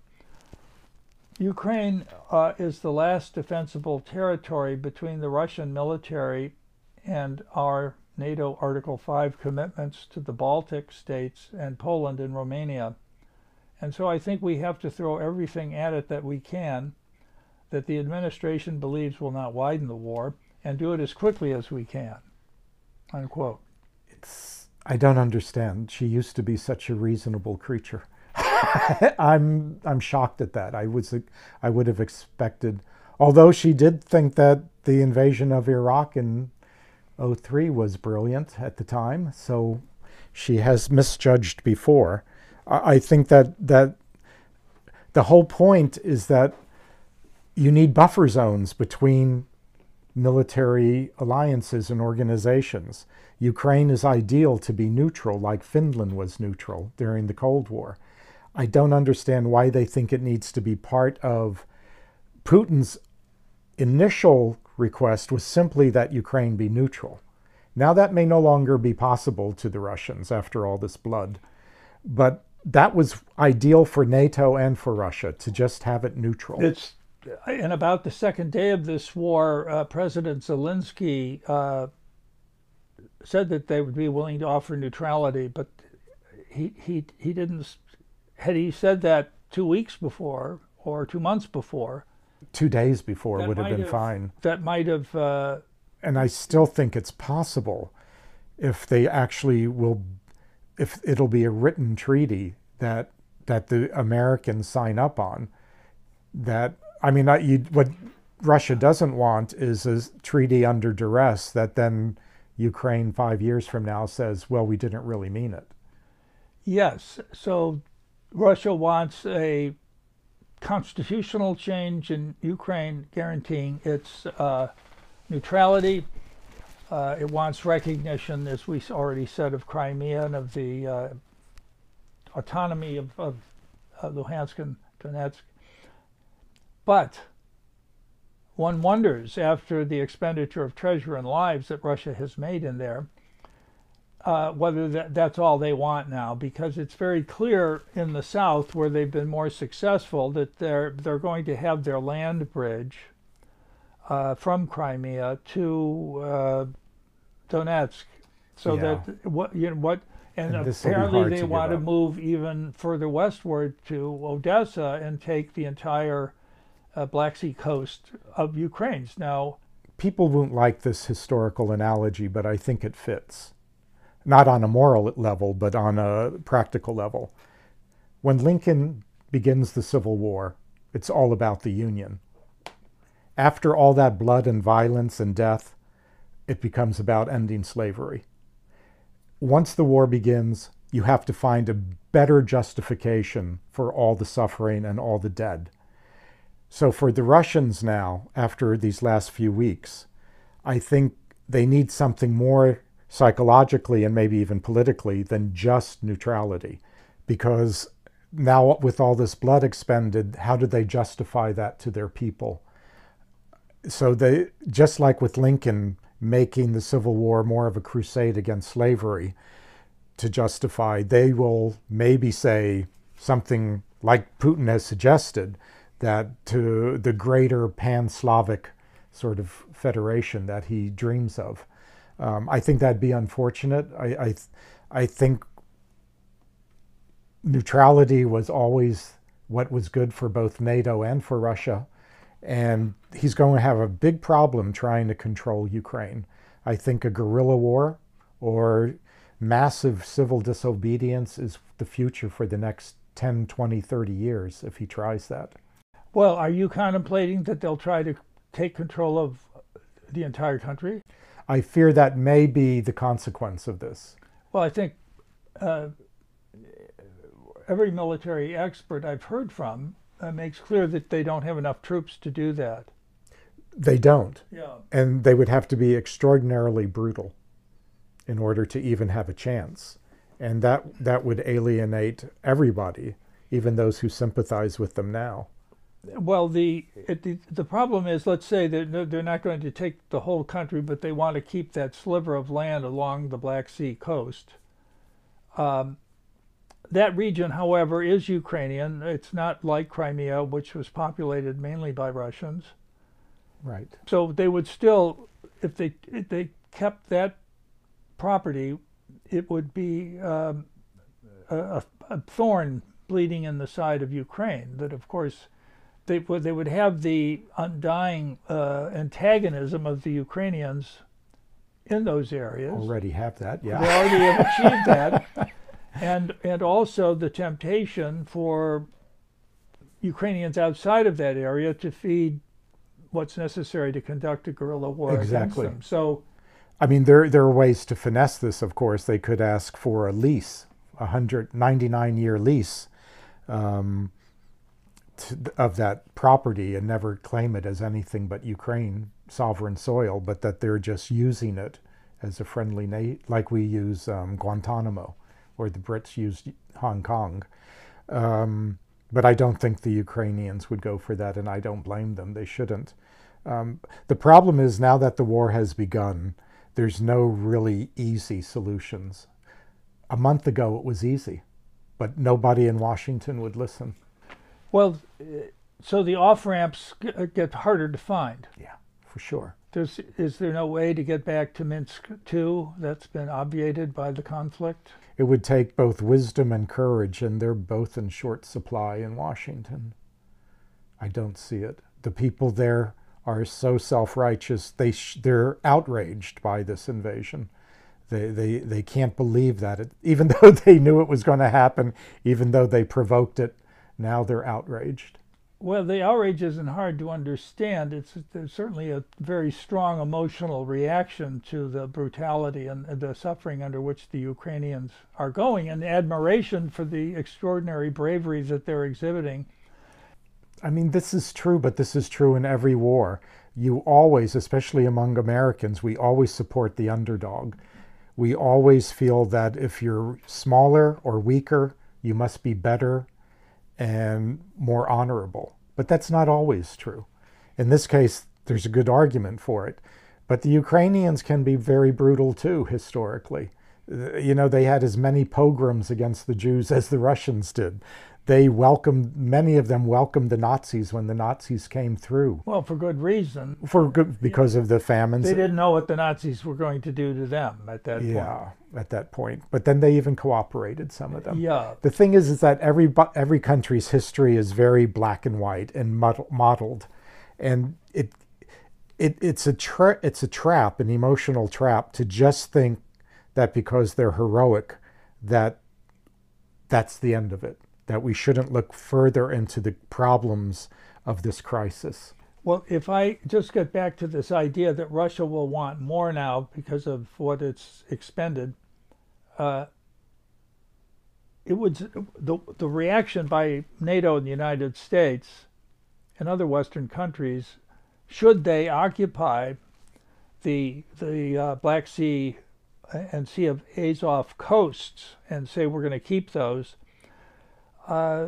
Ukraine uh, is the last defensible territory between the Russian military and our NATO Article five commitments to the Baltic states and Poland and Romania. And so I think we have to throw everything at it that we can, that the administration believes will not widen the war, and do it as quickly as we can. Unquote. It's, I don't understand. She used to be such a reasonable creature. I'm I'm shocked at that. I was I would have expected, although she did think that the invasion of Iraq in oh three was brilliant at the time, so she has misjudged before. I, I think that that the whole point is that you need buffer zones between military alliances and organizations. Ukraine is ideal to be neutral, like Finland was neutral during the Cold War. I don't understand why they think it needs to be part of Putin's initial request was simply that Ukraine be neutral. Now that may no longer be possible to the Russians after all this blood, but that was ideal for NATO and for Russia to just have it neutral. It's in about the second day of this war, uh, President Zelensky uh, said that they would be willing to offer neutrality, but he he he didn't. Had he said that two weeks before or two months before, two days before would have been have, fine. That might have. Uh, and I still think it's possible, if they actually will, if it'll be a written treaty that that the Americans sign up on. That I mean, I, you, what Russia doesn't want is a treaty under duress that then Ukraine five years from now says, "Well, we didn't really mean it." Yes. So Russia wants a constitutional change in Ukraine guaranteeing its uh, neutrality. Uh, it wants recognition, as we already said, of Crimea and of the uh, autonomy of, of uh, Luhansk and Donetsk. But one wonders, after the expenditure of treasure and lives that Russia has made in there, Uh, whether that, that's all they want now, because it's very clear in the south, where they've been more successful, that they're they're going to have their land bridge uh, from Crimea to uh, Donetsk, so yeah. that what you know what, and, and apparently they to want to up. move even further westward to Odessa and take the entire uh, Black Sea coast of Ukraine. Now, people won't like this historical analogy, but I think it fits. Not on a moral level, but on a practical level. When Lincoln begins the Civil War, it's all about the Union. After all that blood and violence and death, it becomes about ending slavery. Once the war begins, you have to find a better justification for all the suffering and all the dead. So for the Russians now, after these last few weeks, I think they need something more psychologically and maybe even politically than just neutrality. Because now with all this blood expended, how do they justify that to their people? So they, just like with Lincoln making the Civil War more of a crusade against slavery to justify, they will maybe say something like Putin has suggested, that to the greater pan-Slavic sort of federation that he dreams of. Um, I think that'd be unfortunate. I, I, I think neutrality was always what was good for both NATO and for Russia. And he's going to have a big problem trying to control Ukraine. I think a guerrilla war or massive civil disobedience is the future for the next ten, twenty, thirty years if he tries that. Well, are you contemplating that they'll try to take control of the entire country? I fear that may be the consequence of this. Well, I think uh, every military expert I've heard from uh, makes clear that they don't have enough troops to do that. They don't. Yeah. And they would have to be extraordinarily brutal in order to even have a chance. And that, that would alienate everybody, even those who sympathize with them now. Well, the, it, the the problem is, let's say that they're not going to take the whole country, but they want to keep that sliver of land along the Black Sea coast. Um, that region, however, is Ukrainian. It's not like Crimea, which was populated mainly by Russians. Right. So they would still, if they if they kept that property, it would be um, a, a thorn bleeding in the side of Ukraine. That, of course, they would they would have the undying uh, antagonism of the Ukrainians in those areas. Already have that, yeah. They already have achieved that, and and also the temptation for Ukrainians outside of that area to feed what's necessary to conduct a guerrilla war Exactly. against them. So, I mean, there there are ways to finesse this. Of course, they could ask for a lease, a hundred ninety-nine year lease. Um, of that property and never claim it as anything but Ukraine sovereign soil, but that they're just using it as a friendly nation, like we use um, Guantanamo, or the Brits used Hong Kong. Um, but I don't think the Ukrainians would go for that, and I don't blame them. They shouldn't. Um, the problem is, now that the war has begun, there's no really easy solutions. A month ago it was easy, but nobody in Washington would listen. Well, so the off-ramps get harder to find. Yeah, for sure. There's, is there no way to get back to Minsk two that's been obviated by the conflict? It would take both wisdom and courage, and they're both in short supply in Washington. I don't see it. The people there are so self-righteous, they sh they're outraged by this invasion. They, they, they can't believe that, it, even though they knew it was going to happen, even though they provoked it. Now they're outraged. Well, the outrage isn't hard to understand. It's there's certainly a very strong emotional reaction to the brutality and the suffering under which the Ukrainians are going, and admiration for the extraordinary bravery that they're exhibiting. I mean, this is true, but this is true in every war. You always, especially among Americans, we always support the underdog. We always feel that if you're smaller or weaker, you must be better and more honorable. But that's not always true. In this case, there's a good argument for it. But the Ukrainians can be very brutal too, historically. You know, they had as many pogroms against the Jews as the Russians did. They welcomed, many of them welcomed the Nazis when the Nazis came through. Well, for good reason. For good, because of the famines. They didn't know what the Nazis were going to do to them at that yeah, point. Yeah, at that point. But then they even cooperated, some of them. Yeah. The thing is, is that every every country's history is very black and white and modeled, and it it it's a tra- it's a trap, an emotional trap, to just think that because they're heroic, that that's the end of it. That we shouldn't look further into the problems of this crisis. Well, if I just get back to this idea that Russia will want more now because of what it's expended, uh, it would the the reaction by NATO and the United States and other Western countries, should they occupy the the uh, Black Sea and Sea of Azov coasts and say we're going to keep those. Uh,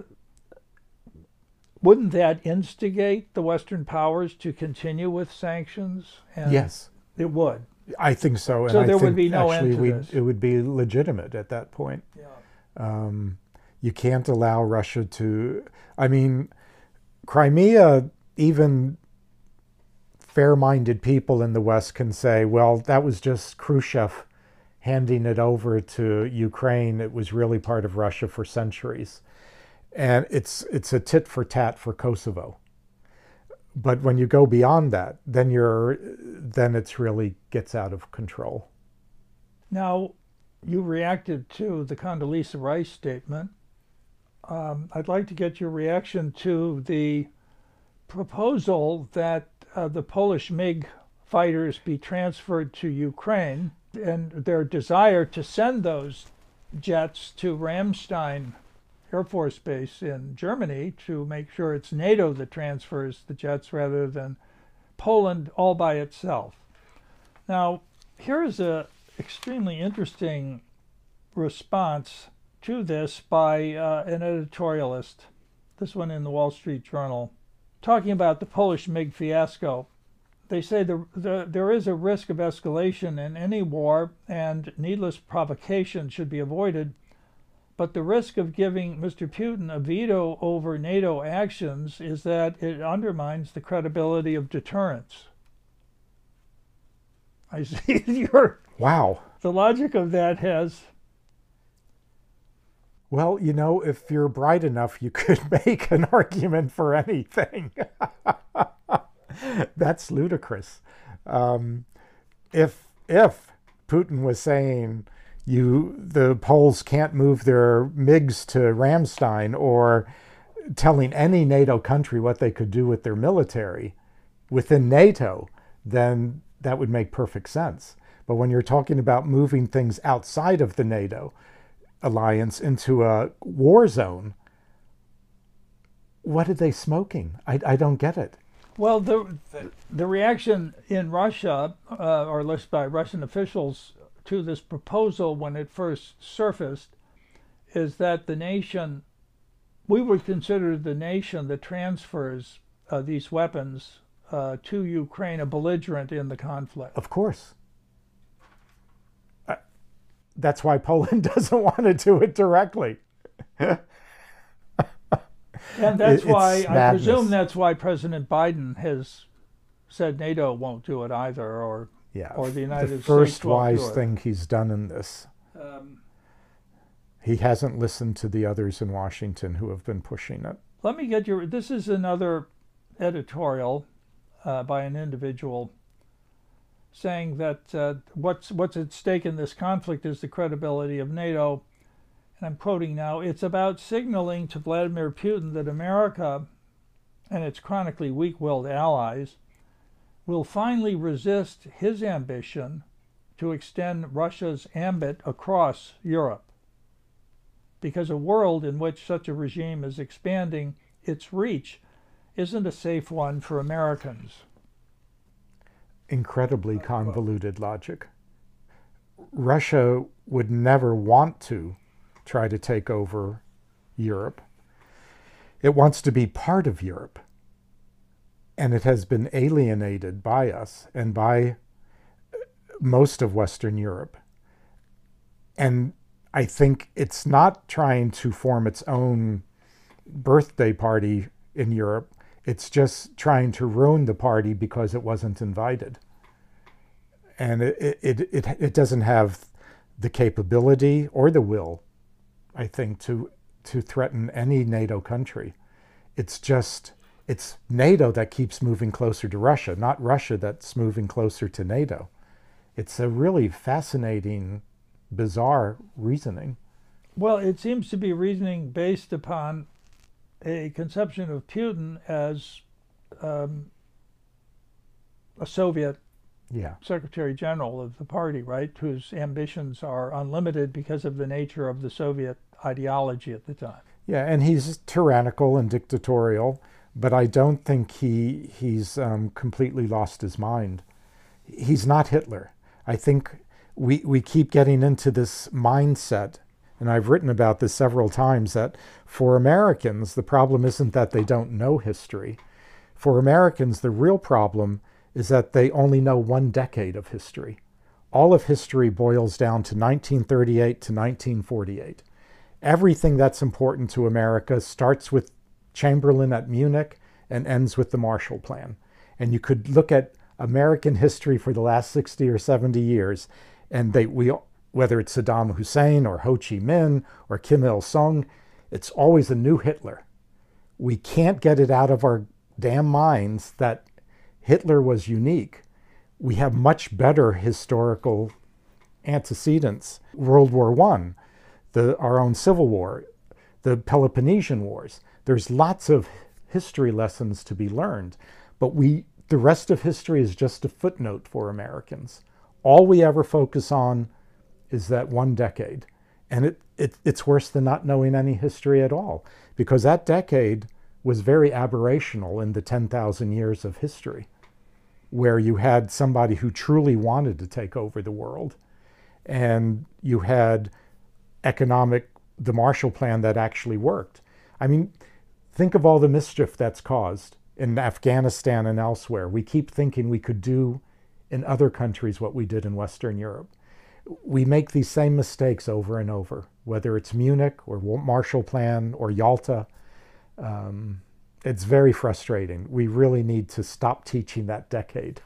wouldn't that instigate the Western powers to continue with sanctions? And yes, it would. I think so. And so I there think would be no actually end to we, this. It would be legitimate at that point. Yeah. Um, you can't allow Russia to. I mean, Crimea. Even fair-minded people in the West can say, "Well, that was just Khrushchev handing it over to Ukraine. It was really part of Russia for centuries." And it's it's a tit for tat for Kosovo. But when you go beyond that, then you're then it's really gets out of control. Now, you reacted to the Condoleezza Rice statement. Um, I'd like to get your reaction to the proposal that uh, the Polish MiG fighters be transferred to Ukraine, and their desire to send those jets to Ramstein Air Force Base in Germany to make sure it's NATO that transfers the jets rather than Poland all by itself. Now, here is a extremely interesting response to this by uh, an editorialist, this one in the Wall Street Journal, talking about the Polish MiG fiasco. They say the, the, there is a risk of escalation in any war and needless provocation should be avoided. But the risk of giving Mister Putin a veto over NATO actions is that it undermines the credibility of deterrence. I see your... Wow. The logic of that has... Well, you know, if you're bright enough, you could make an argument for anything. That's ludicrous. Um, if if Putin was saying... You, the Poles can't move their MiGs to Ramstein, or telling any NATO country what they could do with their military within NATO, then that would make perfect sense. But when you're talking about moving things outside of the NATO alliance into a war zone, what are they smoking? I, I don't get it. Well, the, the reaction in Russia, uh, or at least by Russian officials, to this proposal when it first surfaced is that the nation, we would consider the nation that transfers uh, these weapons uh, to Ukraine a belligerent in the conflict. Of course. Uh, that's why Poland doesn't want to do it directly. And that's it, why, I madness. presume that's why President Biden has said NATO won't do it either, or Yeah, or the United the States first won't wise do it. thing he's done in this. Um, he hasn't listened to the others in Washington who have been pushing it. Let me get your, this is another editorial uh, by an individual saying that uh, what's, what's at stake in this conflict is the credibility of NATO. And I'm quoting now, "It's about signaling to Vladimir Putin that America and its chronically weak-willed allies will finally resist his ambition to extend Russia's ambit across Europe. Because a world in which such a regime is expanding its reach isn't a safe one for Americans." Incredibly convoluted logic. Russia would never want to try to take over Europe. It wants to be part of Europe. And it has been alienated by us and by most of Western Europe. And I think it's not trying to form its own birthday party in Europe. It's just trying to ruin the party because it wasn't invited. And it, it, it, it doesn't have the capability or the will, I think, to, to threaten any NATO country. It's just, it's NATO that keeps moving closer to Russia, not Russia that's moving closer to NATO. It's a really fascinating, bizarre reasoning. Well, it seems to be reasoning based upon a conception of Putin as um, a Soviet yeah. Secretary General of the party, right, whose ambitions are unlimited because of the nature of the Soviet ideology at the time. Yeah, and he's tyrannical and dictatorial, but I don't think he he's um, completely lost his mind. He's not Hitler. I think we, we keep getting into this mindset, and I've written about this several times, that for Americans, the problem isn't that they don't know history. For Americans, the real problem is that they only know one decade of history. All of history boils down to nineteen thirty-eight to nineteen forty-eight. Everything that's important to America starts with Chamberlain at Munich and ends with the Marshall Plan. And you could look at American history for the last sixty or seventy years, and they we whether it's Saddam Hussein or Ho Chi Minh or Kim Il-sung, it's always a new Hitler. We can't get it out of our damn minds that Hitler was unique. We have much better historical antecedents. World War One, the our own Civil War, the Peloponnesian Wars. There's lots of history lessons to be learned, but we the rest of history is just a footnote for Americans. All we ever focus on is that one decade. And it, it it's worse than not knowing any history at all, because that decade was very aberrational in the ten thousand years of history, where you had somebody who truly wanted to take over the world, and you had economic, the Marshall Plan that actually worked. I mean, think of all the mischief that's caused in Afghanistan and elsewhere. We keep thinking we could do in other countries what we did in Western Europe. We make these same mistakes over and over, whether it's Munich or Marshall Plan or Yalta. Um, it's very frustrating. We really need to stop teaching that decade.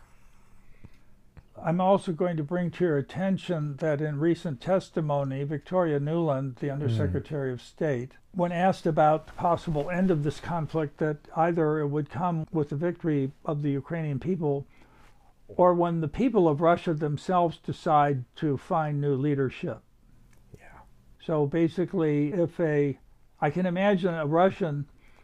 I'm also going to bring to your attention that in recent testimony, Victoria Nuland, the Undersecretary mm. of State, when asked about the possible end of this conflict, that either it would come with the victory of the Ukrainian people or when the people of Russia themselves decide to find new leadership. Yeah. So basically, if a, I can imagine a Russian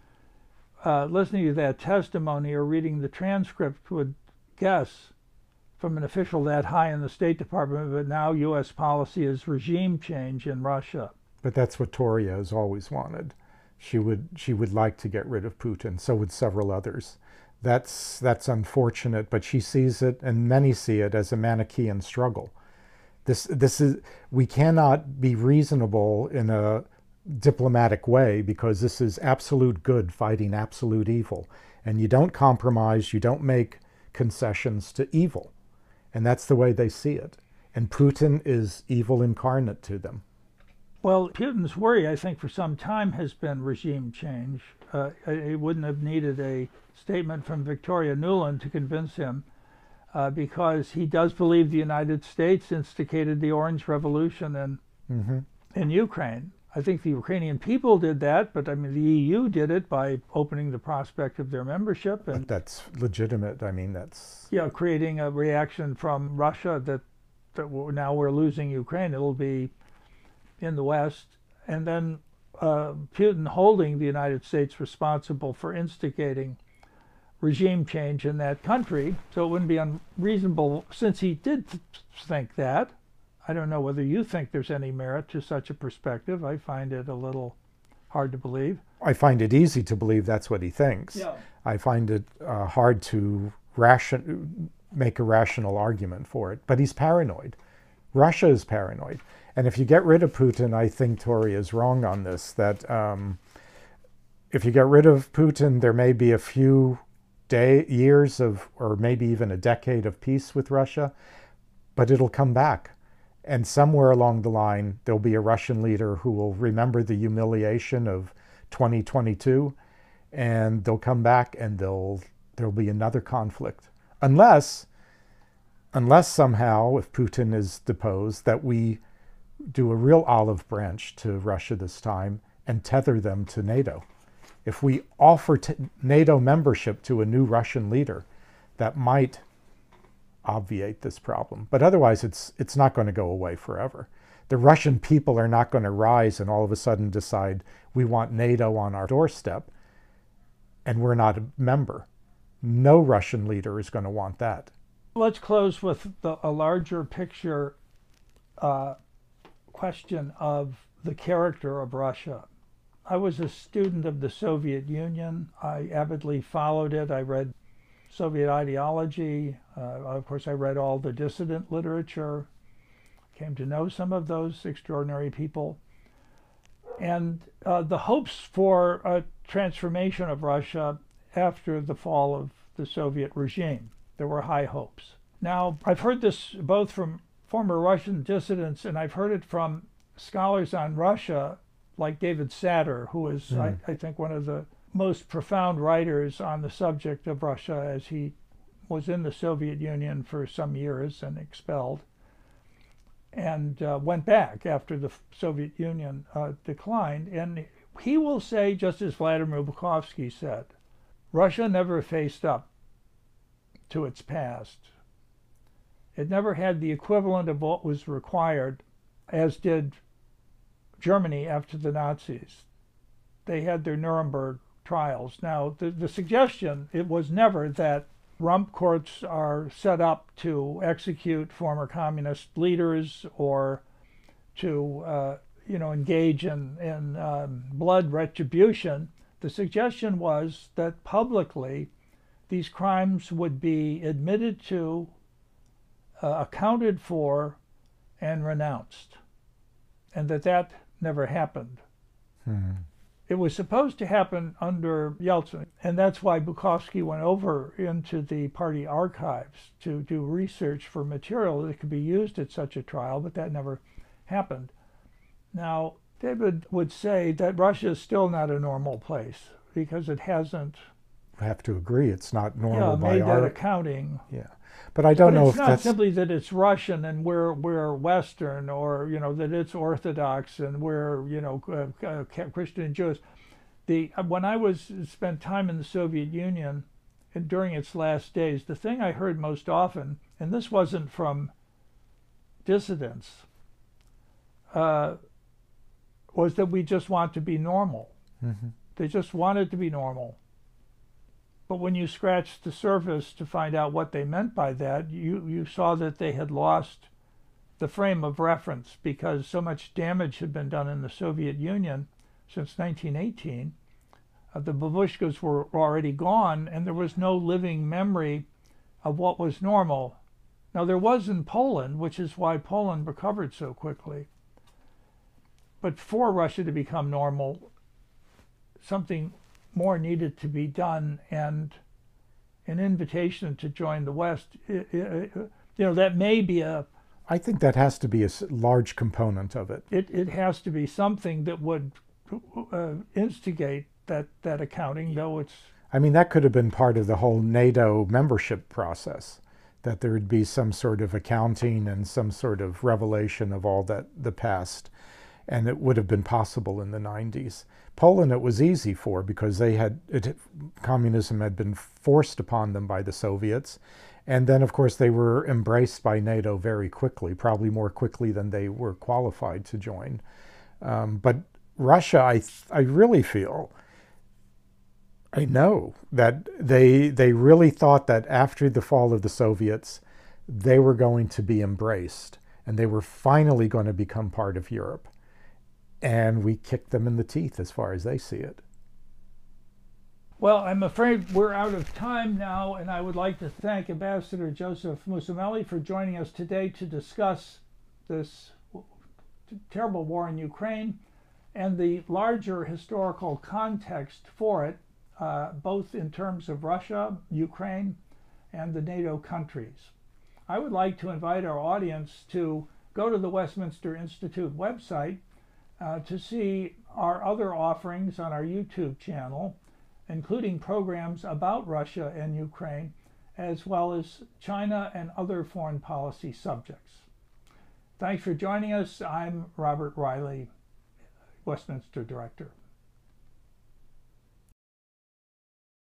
uh, listening to that testimony or reading the transcript would guess from an official that high in the State Department that now U S policy is regime change in Russia. But that's what Toria has always wanted. She would she would like to get rid of Putin. So would several others. That's that's unfortunate, but she sees it, and many see it, as a Manichaean struggle. This this is we cannot be reasonable in a diplomatic way, because this is absolute good fighting absolute evil, and you don't compromise, you don't make concessions to evil, and that's the way they see it. And Putin is evil incarnate to them. Well, Putin's worry, I think, for some time has been regime change. Uh, he wouldn't have needed a statement from Victoria Nuland to convince him, uh, because he does believe the United States instigated the Orange Revolution in, mm-hmm. in Ukraine. I think the Ukrainian people did that, but I mean the E U did it by opening the prospect of their membership. And but that's legitimate. I mean, that's... Yeah, creating a reaction from Russia that, that we're, now we're losing Ukraine. It'll be in the West. And then uh, Putin holding the United States responsible for instigating regime change in that country. So it wouldn't be unreasonable, since he did th- think that. I don't know whether you think there's any merit to such a perspective. I find it a little hard to believe. I find it easy to believe that's what he thinks. Yeah. I find it uh, hard to ration- make a rational argument for it. But he's paranoid. Russia is paranoid. And if you get rid of Putin, I think Toria is wrong on this, that um, if you get rid of Putin, there may be a few day, years of, or maybe even a decade of peace with Russia, but it'll come back. And somewhere along the line, there'll be a Russian leader who will remember the humiliation of twenty twenty-two, and they'll come back and they'll there'll be another conflict. Unless, unless somehow, if Putin is deposed, that we do a real olive branch to Russia this time and tether them to NATO. If we offer t- NATO membership to a new Russian leader, that might obviate this problem. But otherwise, it's it's not going to go away forever. The Russian people are not going to rise and all of a sudden decide we want NATO on our doorstep and we're not a member. No Russian leader is going to want that. Let's close with the, a larger picture uh, question of the character of Russia. I was a student of the Soviet Union. I avidly followed it. I read Soviet ideology. Uh, of course, I read all the dissident literature, came to know some of those extraordinary people. And uh, the hopes for a transformation of Russia after the fall of the Soviet regime, there were high hopes. Now, I've heard this both from former Russian dissidents, and I've heard it from scholars on Russia like David Satter, who is, mm. I, I think, one of the most profound writers on the subject of Russia, as he was in the Soviet Union for some years and expelled, and uh, went back after the Soviet Union uh, declined. And he will say, just as Vladimir Bukovsky said, Russia never faced up to its past. It never had the equivalent of what was required, as did Germany after the Nazis. They had their Nuremberg trials. Now, the, the suggestion, it was never that rump courts are set up to execute former communist leaders or to, uh, you know, engage in, in um, blood retribution. The suggestion was that publicly these crimes would be admitted to, uh, accounted for, and renounced, and that that never happened. Hmm. It was supposed to happen under Yeltsin, and that's why Bukovsky went over into the party archives to do research for material that could be used at such a trial, but that never happened. Now, David would say that Russia is still not a normal place because it hasn't. I have to agree, it's not normal yeah, by made our that accounting. Yeah, but I don't but know it's if not that's simply that it's Russian and we're we're Western, or you know that it's Orthodox and we're you know uh, uh, Christian and Jewish. The when I was spent time in the Soviet Union and during its last days, the thing I heard most often, and this wasn't from dissidents, uh, was that we just want to be normal. Mm-hmm. They just wanted to be normal. But when you scratched the surface to find out what they meant by that, you, you saw that they had lost the frame of reference because so much damage had been done in the Soviet Union since nineteen eighteen. Uh, the babushkas were already gone, and there was no living memory of what was normal. Now, there was in Poland, which is why Poland recovered so quickly. But for Russia to become normal, something more needed to be done, and an invitation to join the West, it, it, you know, that may be a... I think that has to be a large component of it. It, it has to be something that would uh, instigate that, that accounting, though it's... I mean, that could have been part of the whole NATO membership process, that there would be some sort of accounting and some sort of revelation of all that the past. And it would have been possible in the nineties. Poland it was easy for because they had it, communism had been forced upon them by the Soviets, and then of course they were embraced by NATO very quickly, probably more quickly than they were qualified to join. Um, but Russia, I I really feel, I know that they they really thought that after the fall of the Soviets, they were going to be embraced and they were finally going to become part of Europe. And we kicked them in the teeth as far as they see it. Well, I'm afraid we're out of time now, and I would like to thank Ambassador Joseph Musamelli for joining us today to discuss this terrible war in Ukraine and the larger historical context for it, uh, both in terms of Russia, Ukraine, and the NATO countries. I would like to invite our audience to go to the Westminster Institute website uh, to see our other offerings on our YouTube channel, including programs about Russia and Ukraine, as well as China and other foreign policy subjects. Thanks for joining us. I'm Robert Riley, Westminster Director.